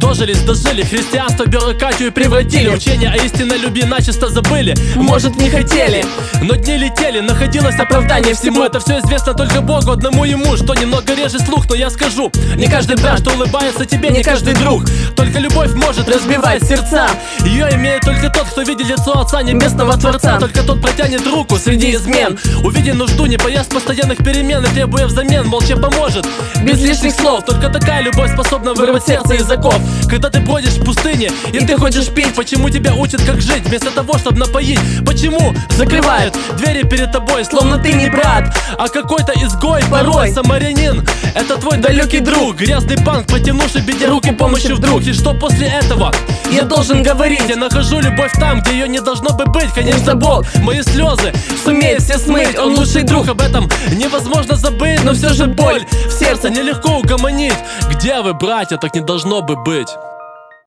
дожили, христианство бюрократию превратили. Учение о истинной любви начисто забыли, может не хотели, но дни летели, находилось оправдание всему. Это все известно только Богу, одному ему, что немного режет слух, но я скажу: не каждый брат, что улыбается тебе, не каждый друг. Только любовь может разбивать сердца, ее имеет только тот, кто видит лицо Отца Небесного Творца. Только тот протянет руку среди измен, увидя нужду, не боясь постоянных перемен, и требуя взамен, молча поможет, без лишних слов. Только такая любовь способна вырвать сердце из оков. Когда ты бродишь в пустыне и ты хочешь пить, почему тебя учат, как жить, вместо того, чтобы напоить? Почему закрывают двери перед тобой, словно ты не брат, а какой-то изгой, порой самарянин? Это твой далекий друг, грязный панк, потянувший беде руки помощи вдруг. И что после этого я должен говорить? Я нахожу любовь там, где ее не должно бы быть. Конечно, Бог мои слезы сумеет все смыть, Он лучший друг, об этом невозможно забыть. Но все же боль в сердце нелегко угомонить. Где вы, братья, так не должно бы быть.